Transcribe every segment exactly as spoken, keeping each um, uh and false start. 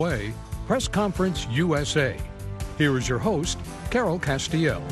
Way, Press Conference U S A. Here is your host, Carol Castiel.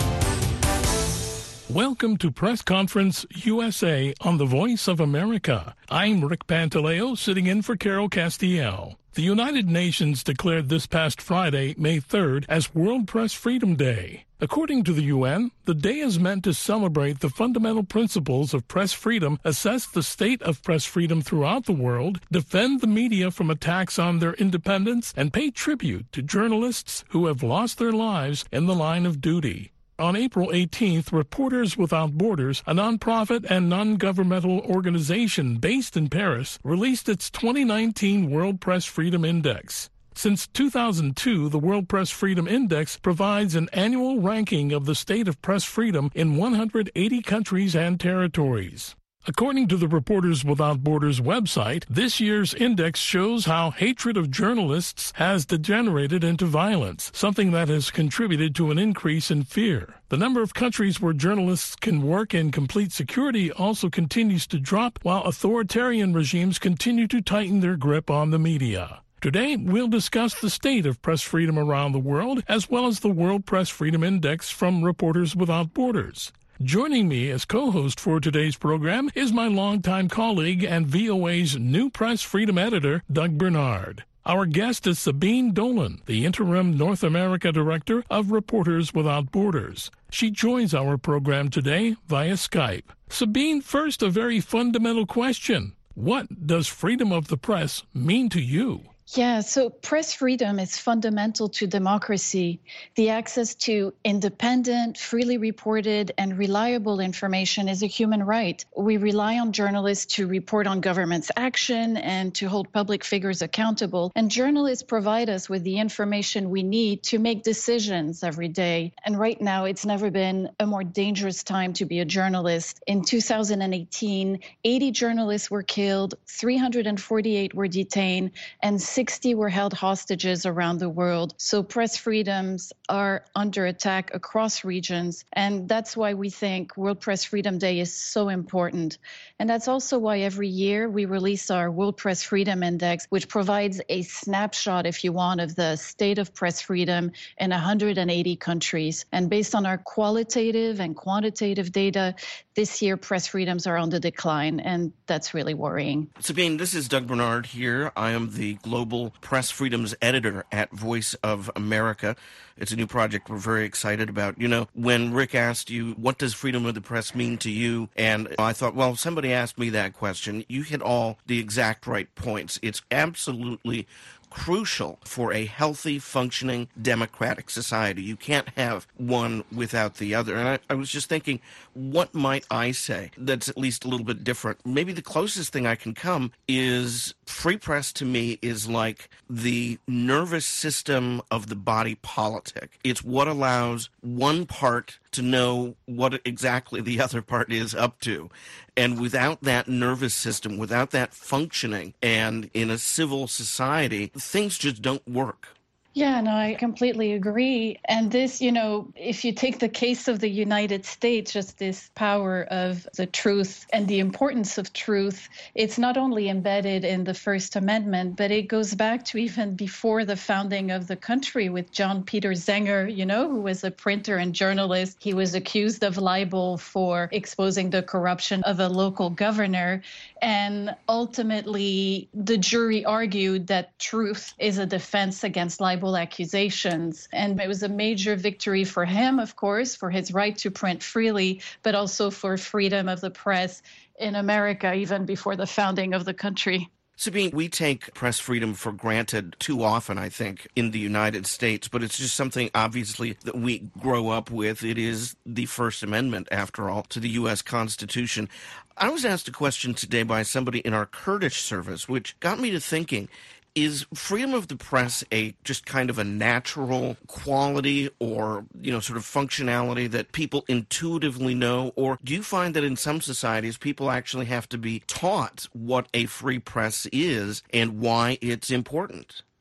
Welcome to Press Conference U S A on the Voice of America. I'm Rick Pantaleo, sitting in for Carol Castiel. The United Nations declared this past Friday, May third, as World Press Freedom Day. According to the U N, the day is meant to celebrate the fundamental principles of press freedom, assess the state of press freedom throughout the world, defend the media from attacks on their independence, and pay tribute to journalists who have lost their lives in the line of duty. On April eighteenth, Reporters Without Borders, a nonprofit and non-governmental organization based in Paris, released its twenty nineteen World Press Freedom Index. Since two thousand two, the World Press Freedom Index provides an annual ranking of the state of press freedom in one hundred eighty countries and territories. According to the Reporters Without Borders website, this year's index shows how hatred of journalists has degenerated into violence, something that has contributed to an increase in fear. The number of countries where journalists can work in complete security also continues to drop, while authoritarian regimes continue to tighten their grip on the media. Today, we'll discuss the state of press freedom around the world, as well as the World Press Freedom Index from Reporters Without Borders. Joining me as co-host for today's program is my longtime colleague and V O A's new press freedom editor, Doug Bernard. Our guest is Sabine Dolan, the interim North America director of Reporters Without Borders. She joins our program today via Skype. Sabine, first, a very fundamental question. What does freedom of the press mean to you? Yeah, so press freedom is fundamental to democracy. The access to independent, freely reported, and reliable information is a human right. We rely on journalists to report on government's action and to hold public figures accountable. And journalists provide us with the information we need to make decisions every day. And right now, it's never been a more dangerous time to be a journalist. In two thousand eighteen, eighty journalists were killed, three hundred forty-eight were detained, and sixty were held hostages around the world. So press freedoms are under attack across regions. And that's why we think World Press Freedom Day is so important. And that's also why every year we release our World Press Freedom Index, which provides a snapshot, if you want, of the state of press freedom in one hundred eighty countries. And based on our qualitative and quantitative data, this year press freedoms are on the decline, and that's really worrying. Sabine, this is Doug Bernard here. I am the Global Press Freedoms Editor at Voice of America. It's a new project we're very excited about. You know, when Rick asked you, what does freedom of the press mean to you? And I thought, well, somebody asked me that question. You hit all the exact right points. It's absolutely crucial for a healthy, functioning, democratic society. You can't have one without the other. And I, I was just thinking, what might I say that's at least a little bit different? Maybe the closest thing I can come is free press to me is like the nervous system of the body politic. It's what allows one part to know what exactly the other part is up to. And without that nervous system, without that functioning, and in a civil society, things just don't work. Yeah, no, I completely agree. And this, you know, if you take the case of the United States, just this power of the truth and the importance of truth, it's not only embedded in the First Amendment, but it goes back to even before the founding of the country with John Peter Zenger, you know, who was a printer and journalist. He was accused of libel for exposing the corruption of a local governor. And ultimately, the jury argued that truth is a defense against libel accusations. And it was a major victory for him, of course, for his right to print freely, but also for freedom of the press in America, even before the founding of the country. Sabine, we take press freedom for granted too often, I think, in the United States, but it's just something, obviously, that we grow up with. It is the First Amendment, after all, to the U S Constitution. I was asked a question today by somebody in our Kurdish service, which got me to thinking, is freedom of the press a just kind of a natural quality or, you know, sort of functionality that people intuitively know? Or do you find that in some societies people actually have to be taught what a free press is and why it's important?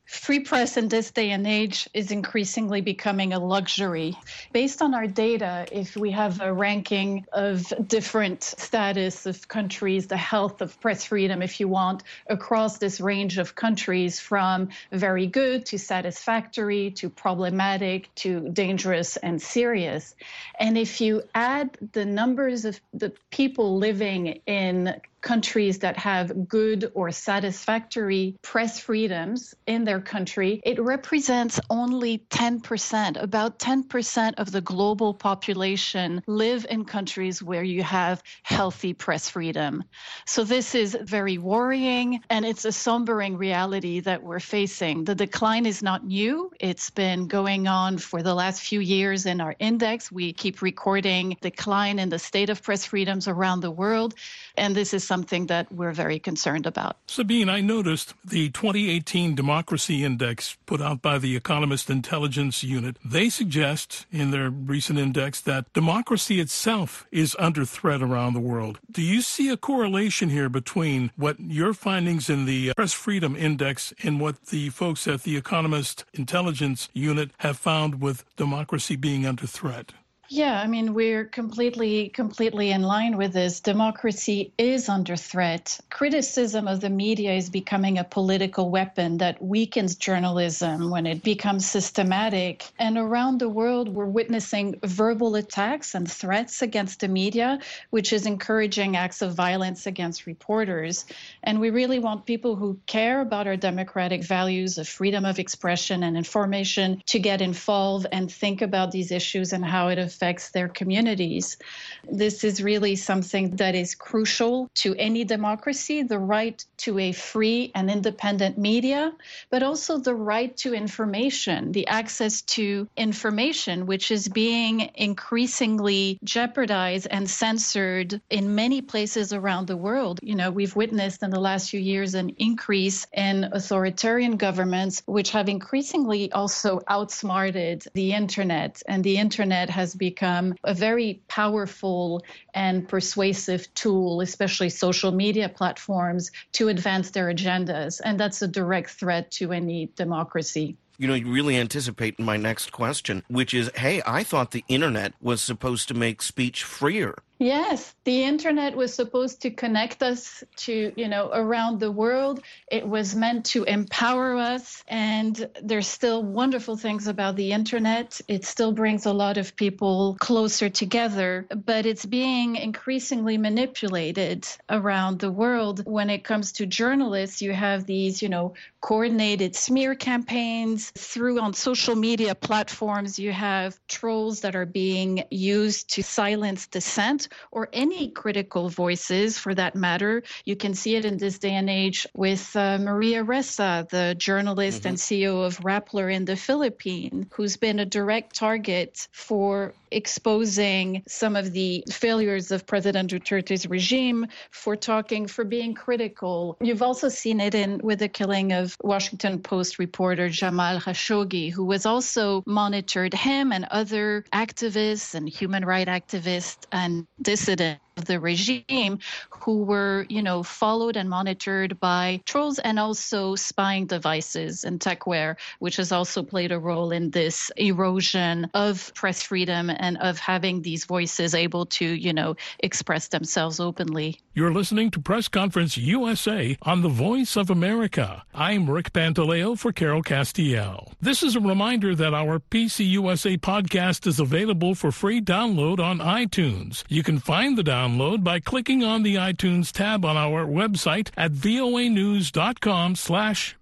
Free press in this day and age is increasingly becoming a luxury. Based on our data, if we have a ranking of different status of countries, the health of press freedom, if you want, across this range of countries from very good to satisfactory to problematic to dangerous and serious. And if you add the numbers of the people living in countries that have good or satisfactory press freedoms in their country, it represents only ten percent. About ten percent of the global population live in countries where you have healthy press freedom. So this is very worrying, and it's a sombering reality that we're facing. The decline is not new. It's been going on for the last few years in our index. We keep recording decline in the state of press freedoms around the world, and this is something that we're very concerned about. Sabine, I noticed the twenty eighteen Democracy Index put out by the Economist Intelligence Unit. They suggest in their recent index that democracy itself is under threat around the world. Do you see a correlation here between what your findings in the Press Freedom Index and what the folks at the Economist Intelligence Unit have found with democracy being under threat? Yeah, I mean, we're completely, completely in line with this. Democracy is under threat. Criticism of the media is becoming a political weapon that weakens journalism when it becomes systematic. And around the world, we're witnessing verbal attacks and threats against the media, which is encouraging acts of violence against reporters. And we really want people who care about our democratic values of freedom of expression and information to get involved and think about these issues and how it affects affects their communities. This is really something that is crucial to any democracy, the right to a free and independent media, but also the right to information, the access to information, which is being increasingly jeopardized and censored in many places around the world. You know, we've witnessed in the last few years an increase in authoritarian governments, which have increasingly also outsmarted the internet, and the internet has become become a very powerful and persuasive tool, especially social media platforms, to advance their agendas. And that's a direct threat to any democracy. You know, you really anticipate my next question, which is, hey, I thought the internet was supposed to make speech freer. Yes, the internet was supposed to connect us to, you know, around the world. It was meant to empower us. And there's still wonderful things about the internet. It still brings a lot of people closer together, but it's being increasingly manipulated around the world. When it comes to journalists, you have these, you know, coordinated smear campaigns through on social media platforms. You have trolls that are being used to silence dissent, or any critical voices for that matter. You can see it in this day and age with uh, Maria Ressa, the journalist mm-hmm. and C E O of Rappler in the Philippines, who's been a direct target for exposing some of the failures of President Duterte's regime, for talking, for being critical. You've also seen it in with the killing of Washington Post reporter Jamal Khashoggi, who was also monitored, him and other activists and human rights activists and dissidents of the regime who were, you know, followed and monitored by trolls and also spying devices and techware, which has also played a role in this erosion of press freedom and of having these voices able to, you know, express themselves openly. You're listening to Press Conference U S A on the Voice of America. I'm Rick Pantaleo for Carol Castiel. This is a reminder that our P C U S A podcast is available for free download on iTunes. You can find the download by clicking on the iTunes tab on our website at voanews.com slash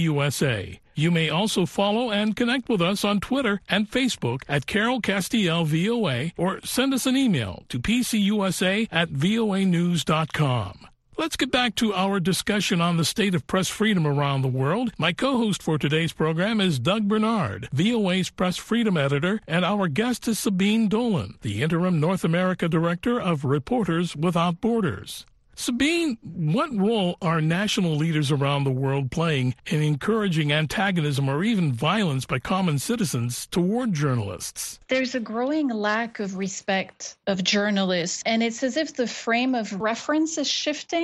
PCUSA. You may also follow and connect with us on Twitter and Facebook at Carol Castiel V O A, or send us an email to pcusa at voanews dot com. Let's get back to our discussion on the state of press freedom around the world. My co-host for today's program is Doug Bernard, V O A's press freedom editor, and our guest is Sabine Dolan, the interim North America director of Reporters Without Borders. Sabine, what role are national leaders around the world playing in encouraging antagonism or even violence by common citizens toward journalists? There's a growing lack of respect of journalists, and it's as if the frame of reference is shifting.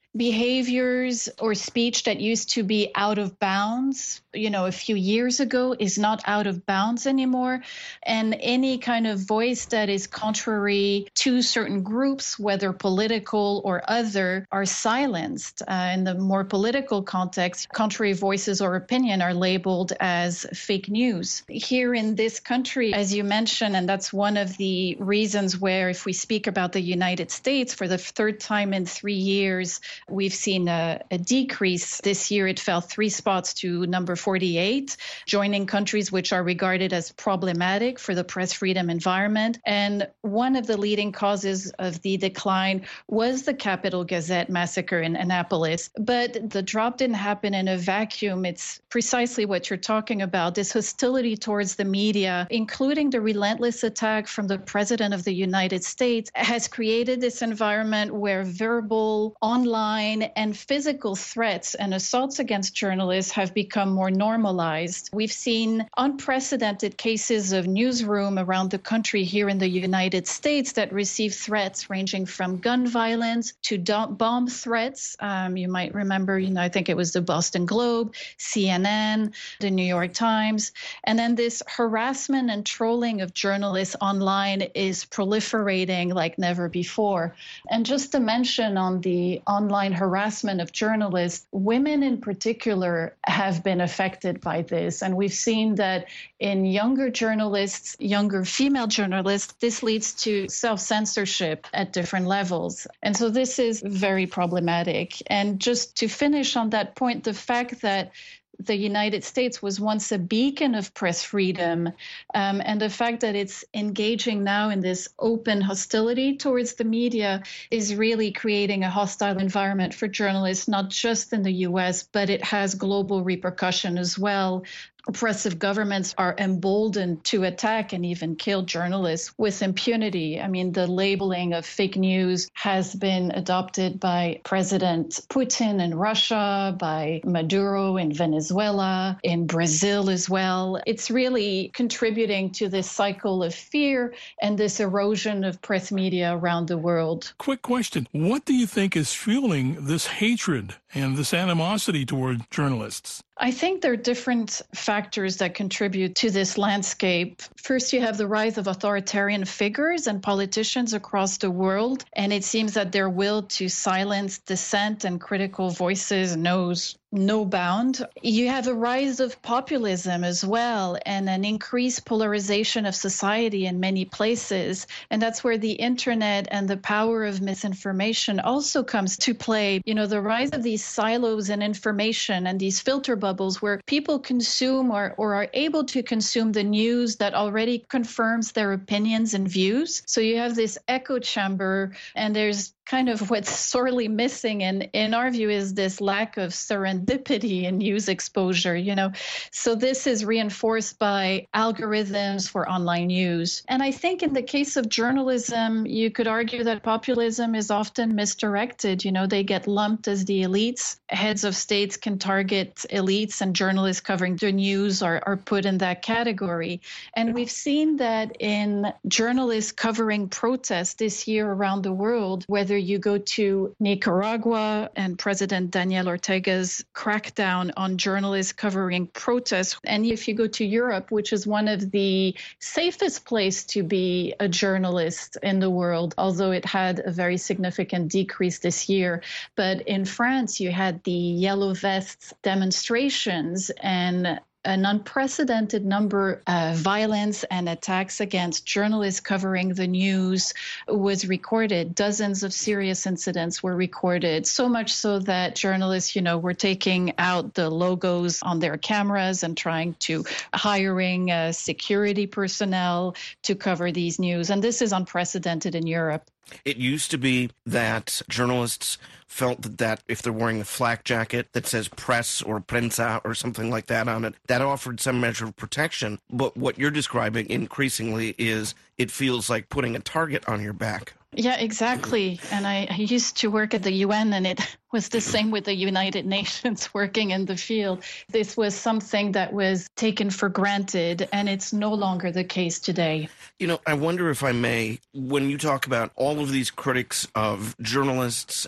behaviors or speech that used to be out of bounds, you know, a few years ago is not out of bounds anymore. And any kind of voice that is contrary to certain groups, whether political or other, are silenced. Uh, in the more political context, contrary voices or opinion are labeled as fake news. Here in this country, as you mentioned, and that's one of the reasons where if we speak about the United States, for the third time in three years, we've seen a, a decrease. This year, it fell three spots to number forty-eight, joining countries which are regarded as problematic for the press freedom environment. And one of the leading causes of the decline was the Capital Gazette massacre in Annapolis. But the drop didn't happen in a vacuum. It's precisely what you're talking about, this hostility towards the media, including the relentless attack from the President of the United States, has created this environment where verbal, online, and physical threats and assaults against journalists have become more normalized. We've seen unprecedented cases of newsroom around the country here in the United States that receive threats ranging from gun violence to bomb threats. Um, you might remember, you know, I think it was the Boston Globe, C N N, the New York Times. And then this harassment and trolling of journalists online is proliferating like never before. And just to mention on the online harassment of journalists, women in particular have been affected by this. And we've seen that in younger journalists, younger female journalists, this leads to self-censorship at different levels. And so this is very problematic. And just to finish on that point, the fact that the United States was once a beacon of press freedom, um, and the fact that it's engaging now in this open hostility towards the media is really creating a hostile environment for journalists, not just in the U S, but it has global repercussion as well. Oppressive governments are emboldened to attack and even kill journalists with impunity. I mean, the labeling of fake news has been adopted by President Putin in Russia, by Maduro in Venezuela, in Brazil as well. It's really contributing to this cycle of fear and this erosion of press media around the world. Quick question. What do you think is fueling this hatred and this animosity toward journalists? I think there are different factors that contribute to this landscape. First, you have the rise of authoritarian figures and politicians across the world, and it seems that their will to silence dissent and critical voices knows no bound. You have a rise of populism as well, and an increased polarization of society in many places. And that's where the internet and the power of misinformation also comes to play. You know, the rise of these silos in information and these filter bubbles where people consume or, or are able to consume the news that already confirms their opinions and views. So you have this echo chamber, and there's kind of what's sorely missing in, in our view is this lack of serendipity in news exposure, you know. So this is reinforced by algorithms for online news. And I think in the case of journalism, you could argue that populism is often misdirected. You know, they get lumped as the elites. Heads of states can target elites, and journalists covering the news are, are put in that category. And we've seen that in journalists covering protests this year around the world, whether you go to Nicaragua and President Daniel Ortega's crackdown on journalists covering protests, and if you go to Europe, which is one of the safest places to be a journalist in the world, although it had a very significant decrease this year. But in France, you had the Yellow Vests demonstrations, and an unprecedented number of violence and attacks against journalists covering the news was recorded. Dozens of serious incidents were recorded, so much so that journalists, you know, were taking out the logos on their cameras and trying to hiring uh, security personnel to cover these news. And this is unprecedented in Europe. It used to be that journalists felt that, that if they're wearing a flak jacket that says press or prensa or something like that on it, that offered some measure of protection. But what you're describing increasingly is it feels like putting a target on your back. Yeah, exactly. And I, I used to work at the U N, and it was the same with the United Nations working in the field. This was something that was taken for granted, and it's no longer the case today. You know, I wonder if I may, when you talk about all of these critics of journalists and news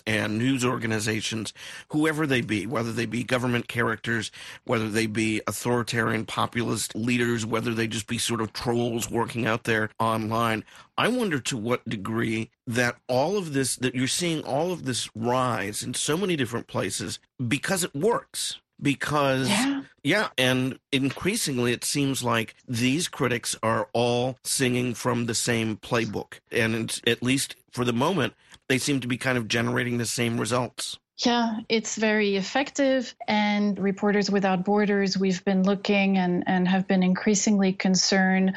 news organizations, whoever they be, whether they be government characters, whether they be authoritarian populist leaders, whether they just be sort of trolls working out there online. I wonder to what degree that all of this, that you're seeing all of this rise in so many different places because it works. Because, yeah. yeah, and increasingly it seems like these critics are all singing from the same playbook. And it's, at least for the moment, they seem to be kind of generating the same results. Yeah, it's very effective. And Reporters Without Borders, we've been looking and, and have been increasingly concerned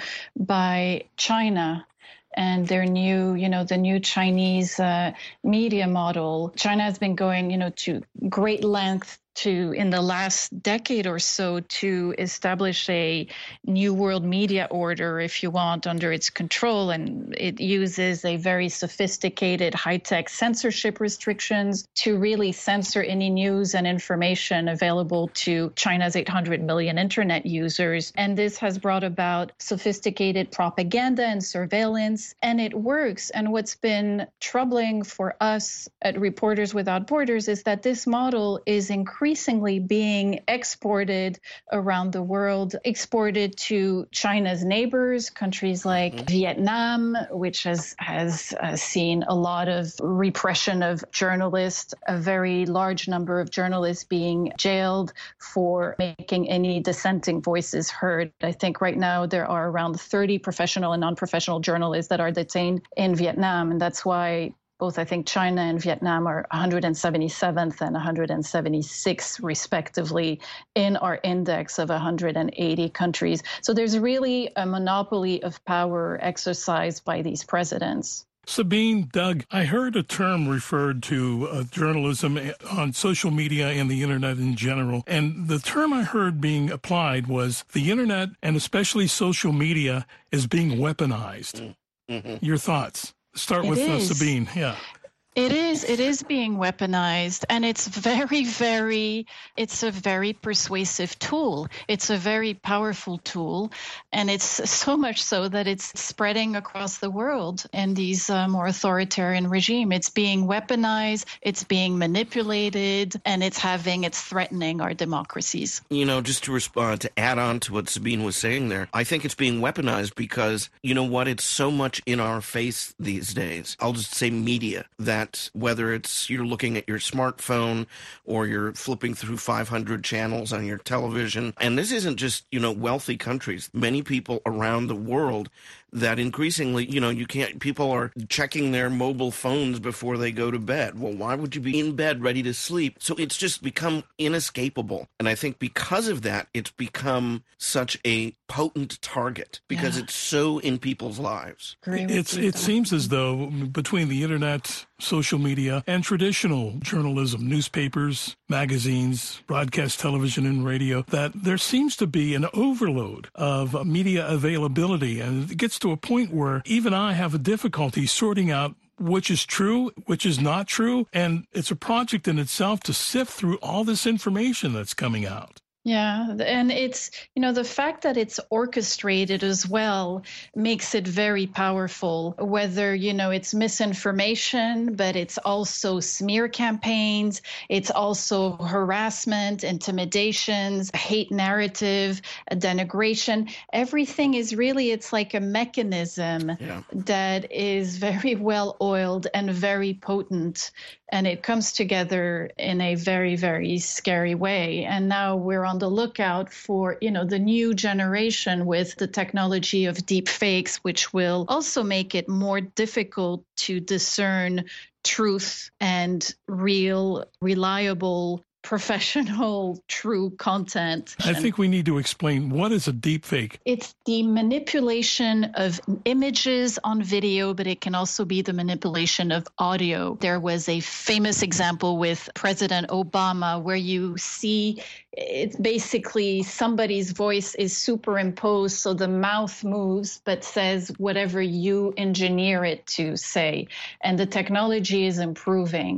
by China and their new, you know, the new Chinese uh, media model. China has been going, you know, to great length to, in the last decade or so, to establish a new world media order, if you want, under its control. And it uses a very sophisticated high-tech censorship restrictions to really censor any news and information available to China's eight hundred million internet users. And this has brought about sophisticated propaganda and surveillance, and it works. And what's been troubling for us at Reporters Without Borders is that this model is increasingly increasingly being exported around the world, exported to China's neighbors, countries like mm-hmm. Vietnam, which has, has uh, seen a lot of repression of journalists, a very large number of journalists being jailed for making any dissenting voices heard. I think right now there are around thirty professional and non-professional journalists that are detained in Vietnam, and that's why both, I think, China and Vietnam are one hundred seventy-seventh and one hundred seventy-sixth, respectively, in our index of one hundred eighty countries. So there's really a monopoly of power exercised by these presidents. Sabine, Doug, I heard a term referred to uh, journalism on social media and the internet in general. And the term I heard being applied was the internet, and especially social media, is being weaponized. Mm-hmm. Your thoughts? Start it with uh, is. Sabine. Yeah. It is. It is being weaponized, and it's very, very, it's a very persuasive tool. It's a very powerful tool, and it's so much so that it's spreading across the world in these uh, more authoritarian regime. It's being weaponized, it's being manipulated, and it's having, it's threatening our democracies. You know, just to respond, to add on to what Sabine was saying there, I think it's being weaponized because, you know what, it's so much in our face these days. I'll just say media, that whether it's you're looking at your smartphone or you're flipping through five hundred channels on your television. And this isn't just, you know, wealthy countries. Many people around the world that increasingly, you know, you can't, people are checking their mobile phones before they go to bed. Well, why would you be in bed ready to sleep? So it's just become inescapable. And I think because of that, it's become such a potent target because yeah. it's so in people's lives. It's, it seems as though between the internet, social media, and traditional journalism, newspapers, magazines, broadcast television and radio, that there seems to be an overload of media availability. And it gets to a point where even I have a difficulty sorting out which is true, which is not true. And it's a project in itself to sift through all this information that's coming out. Yeah, and it's, you know, the fact that it's orchestrated as well makes it very powerful, whether, you know, it's misinformation, but it's also smear campaigns, it's also harassment, intimidations, hate narrative, denigration. Everything is really, it's like a mechanism yeah. that is very well oiled and very potent. And it comes together in a very, very scary way. And now we're on the lookout for, you know, the new generation with the technology of deep fakes, which will also make it more difficult to discern truth and real, reliable, professional, true content. I think we need to explain, what is a deep fake? It's the manipulation of images on video, but it can also be the manipulation of audio. There was a famous example with President Obama where you see it's basically somebody's voice is superimposed, so the mouth moves but says whatever you engineer it to say. And the technology is improving.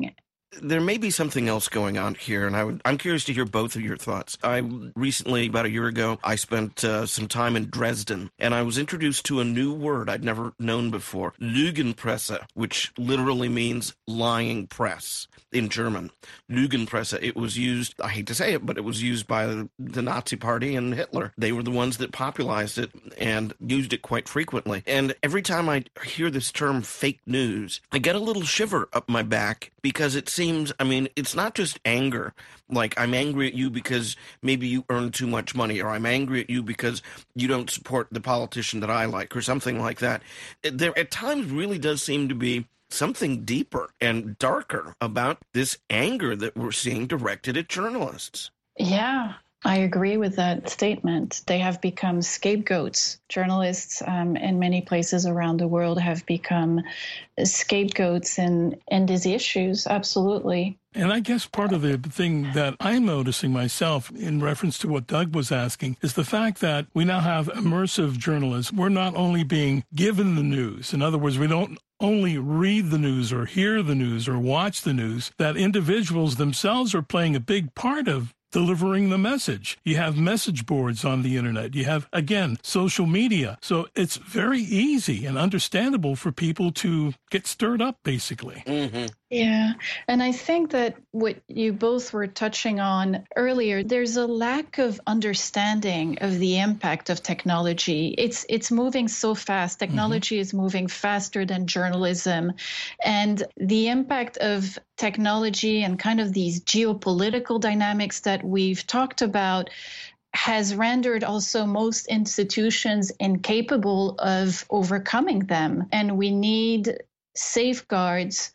there may be something else going on here, and I would, I'm curious to hear both of your thoughts. I recently, about a year ago, I spent uh, some time in Dresden, and I was introduced to a new word I'd never known before, Lügenpresse, which literally means lying press in German. Lügenpresse. It was used, I hate to say it, but it was used by the, the Nazi Party and Hitler. They were the ones that popularized it and used it quite frequently. And every time I hear this term fake news, I get a little shiver up my back because it seems, I mean, it's not just anger. Like, I'm angry at you because maybe you earn too much money, or I'm angry at you because you don't support the politician that I like, or something like that. There at times really does seem to be something deeper and darker about this anger that we're seeing directed at journalists. Yeah, I agree with that statement. They have become scapegoats. Journalists um, in many places around the world have become scapegoats in, in these issues, absolutely. And I guess part of the thing that I'm noticing myself in reference to what Doug was asking is the fact that we now have immersive journalists. We're not only being given the news. In other words, we don't only read the news or hear the news or watch the news, that individuals themselves are playing a big part of delivering the message. You have message boards on the internet. You have, again, social media. So it's very easy and understandable for people to get stirred up, basically. Mm-hmm. Yeah. And I think that what you both were touching on earlier, there's a lack of understanding of the impact of technology. It's it's moving so fast. Technology mm-hmm. is moving faster than journalism. And the impact of technology and kind of these geopolitical dynamics that we've talked about has rendered also most institutions incapable of overcoming them. And we need safeguards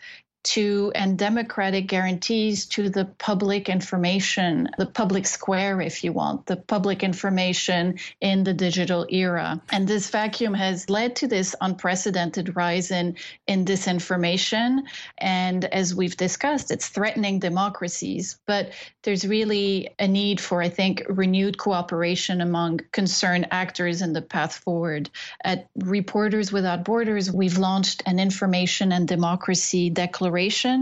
to and democratic guarantees to the public information, the public square, if you want, the public information in the digital era. And this vacuum has led to this unprecedented rise in, in disinformation. And as we've discussed, it's threatening democracies. But there's really a need for, I think, renewed cooperation among concerned actors in the path forward. At Reporters Without Borders, we've launched an information and democracy declaration.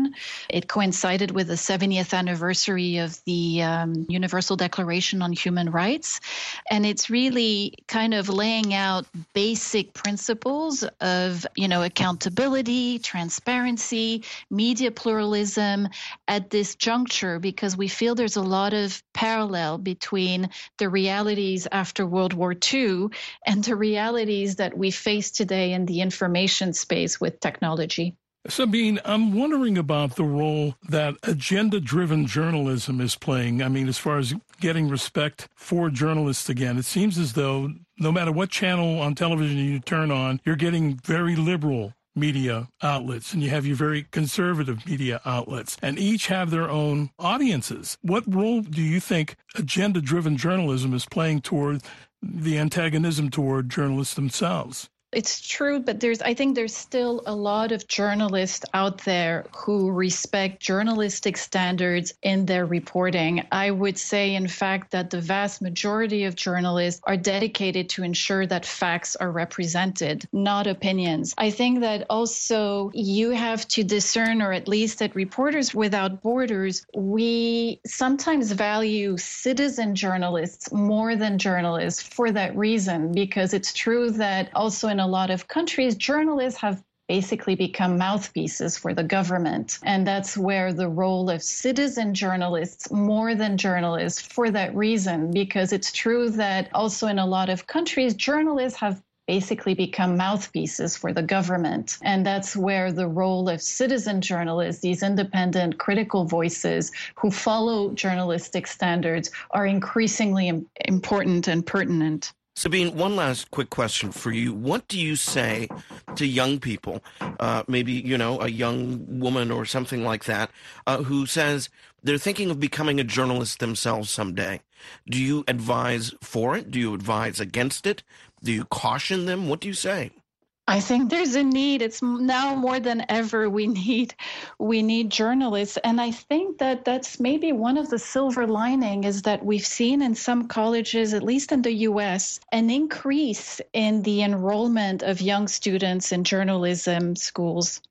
It coincided with the seventieth anniversary of the um, Universal Declaration on Human Rights. And it's really kind of laying out basic principles of, you know, accountability, transparency, media pluralism at this juncture, because we feel there's a lot of parallel between the realities after World War Two and the realities that we face today in the information space with technology. Sabine, I'm wondering about the role that agenda-driven journalism is playing. I mean, as far as getting respect for journalists again, it seems as though no matter what channel on television you turn on, you're getting very liberal media outlets, and you have your very conservative media outlets, and each have their own audiences. What role do you think agenda-driven journalism is playing toward the antagonism toward journalists themselves? It's true, but there's I think there's still a lot of journalists out there who respect journalistic standards in their reporting. I would say, in fact, that the vast majority of journalists are dedicated to ensure that facts are represented, not opinions. I think that also you have to discern, or at least at Reporters Without Borders, we sometimes value citizen journalists more than journalists for that reason, because it's true that also in a lot of countries, journalists have basically become mouthpieces for the government. And that's where the role of citizen journalists more than journalists for that reason, because it's true that also in a lot of countries, journalists have basically become mouthpieces for the government. And that's where the role of citizen journalists, these independent critical voices who follow journalistic standards, are increasingly important and pertinent. Sabine, one last quick question for you. What do you say to young people, uh, maybe, you know, a young woman or something like that, uh, who says they're thinking of becoming a journalist themselves someday? Do you advise for it? Do you advise against it? Do you caution them? What do you say? I think there's a need. It's now more than ever. We need, we need journalists. And I think that that's maybe one of the silver lining is that we've seen in some colleges, at least in the U S, an increase in the enrollment of young students in journalism schools.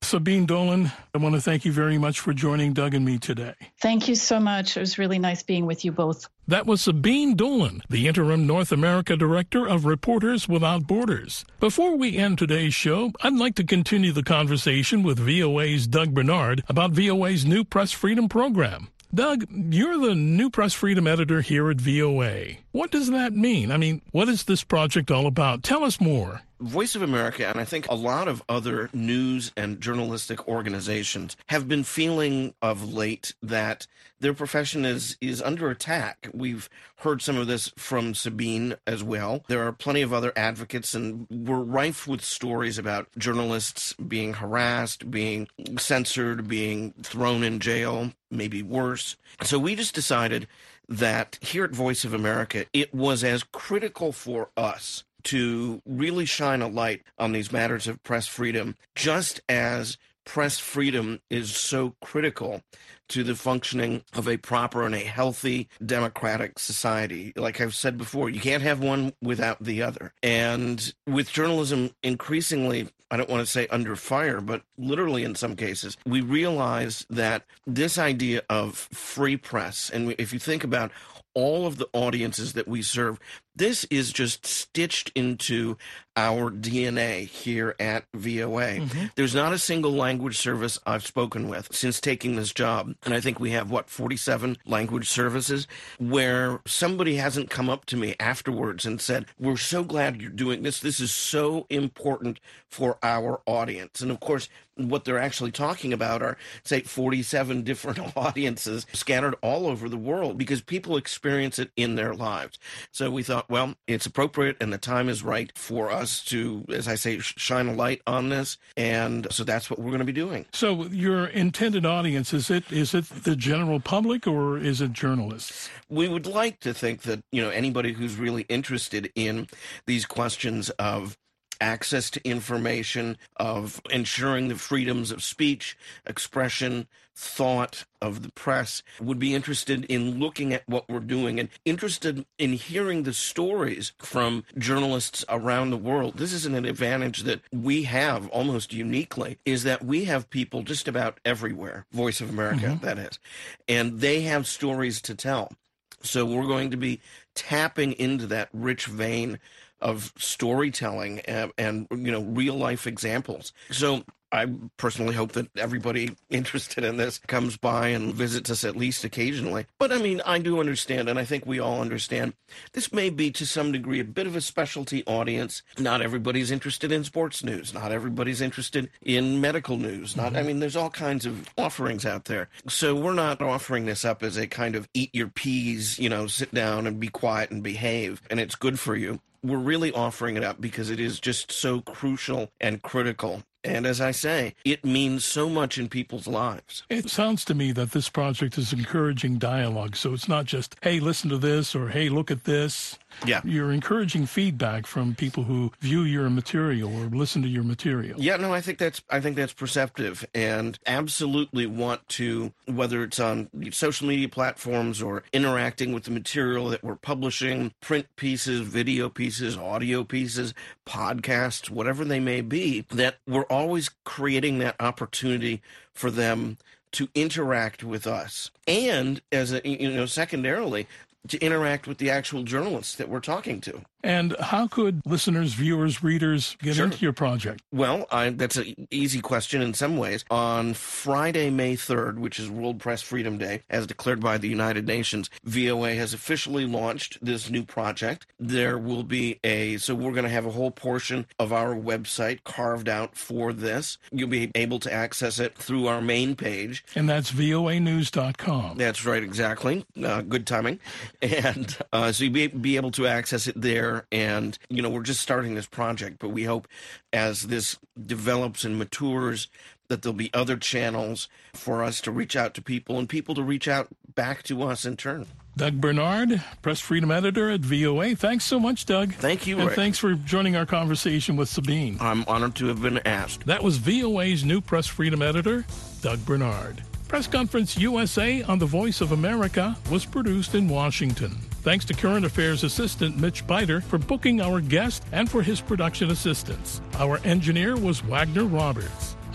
Sabine Dolan, I want to thank you very much for joining Doug and me today. Thank you so much. It was really nice being with you both. That was Sabine Dolan, the interim North America director of Reporters Without Borders. Before we end today's show, I'd like to continue the conversation with V O A's Doug Bernard about V O A's new Press Freedom program. Doug, you're the new Press Freedom editor here at V O A. What does that mean? I mean, what is this project all about? Tell us more. Voice of America, and I think a lot of other news and journalistic organizations, have been feeling of late that their profession is, is under attack. We've heard some of this from Sabine as well. There are plenty of other advocates, and we're rife with stories about journalists being harassed, being censored, being thrown in jail, maybe worse. So we just decided that here at Voice of America, it was as critical for us to really shine a light on these matters of press freedom, just as press freedom is so critical to the functioning of a proper and a healthy democratic society. Like I've said before, you can't have one without the other. And with journalism increasingly, I don't want to say under fire, but literally in some cases, we realize that this idea of free press, and if you think about all of the audiences that we serve, this is just stitched into our D N A here at V O A. Mm-hmm. There's not a single language service I've spoken with since taking this job, and I think we have, what, forty-seven language services, where somebody hasn't come up to me afterwards and said, we're so glad you're doing this. This is so important for our audience. And of course, what they're actually talking about are, say, forty-seven different audiences scattered all over the world, because people experience it in their lives. So we thought, well, it's appropriate and the time is right for us to, as I say, shine a light on this. And so that's what we're going to be doing. So your intended audience, is it is it the general public or is it journalists? We would like to think that, you know, anybody who's really interested in these questions of access to information, of ensuring the freedoms of speech, expression, thought of the press, would be interested in looking at what we're doing and interested in hearing the stories from journalists around the world. This is an advantage that we have almost uniquely, is that we have people just about everywhere, Voice of America, mm-hmm. that is, and they have stories to tell. So we're going to be tapping into that rich vein of storytelling and, and you know, real life examples. So I personally hope that everybody interested in this comes by and visits us at least occasionally. But I mean, I do understand, and I think we all understand, this may be to some degree a bit of a specialty audience. Not everybody's interested in sports news. Not everybody's interested in medical news. Not, mm-hmm. I mean, there's all kinds of offerings out there. So we're not offering this up as a kind of eat your peas, you know, sit down and be quiet and behave, and it's good for you. We're really offering it up because it is just so crucial and critical. And as I say, it means so much in people's lives. It sounds to me that this project is encouraging dialogue. So it's not just, hey, listen to this, or hey, look at this. Yeah. You're encouraging feedback from people who view your material or listen to your material. Yeah, no, I think that's I think that's perceptive, and absolutely want to, whether it's on social media platforms or interacting with the material that we're publishing, print pieces, video pieces, audio pieces, podcasts, whatever they may be, that we're always creating that opportunity for them to interact with us. And as a, you know, secondarily, to interact with the actual journalists that we're talking to. And how could listeners, viewers, readers get Sure. into your project? Well, I, that's an easy question in some ways. On Friday, May third, which is World Press Freedom Day, as declared by the United Nations, V O A has officially launched this new project. There will be a, so we're going to have a whole portion of our website carved out for this. You'll be able to access it through our main page. And that's V O A news dot com. That's right, exactly. Uh, good timing. And uh, so you'll be, be able to access it there. And, you know, we're just starting this project, but we hope as this develops and matures that there'll be other channels for us to reach out to people and people to reach out back to us in turn. Doug Bernard, Press Freedom Editor at V O A. Thanks so much, Doug. Thank you, And Rick. thanks for joining our conversation with Sabine. I'm honored to have been asked. That was V O A's new Press Freedom Editor, Doug Bernard. Press Conference U S A on the Voice of America was produced in Washington. Thanks to Current Affairs Assistant Mitch Biter for booking our guest and for his production assistance. Our engineer was Wagner Roberts.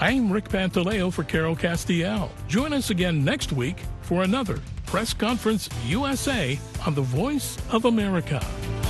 I'm Rick Pantaleo for Carol Castiel. Join us again next week for another Press Conference U S A on the Voice of America.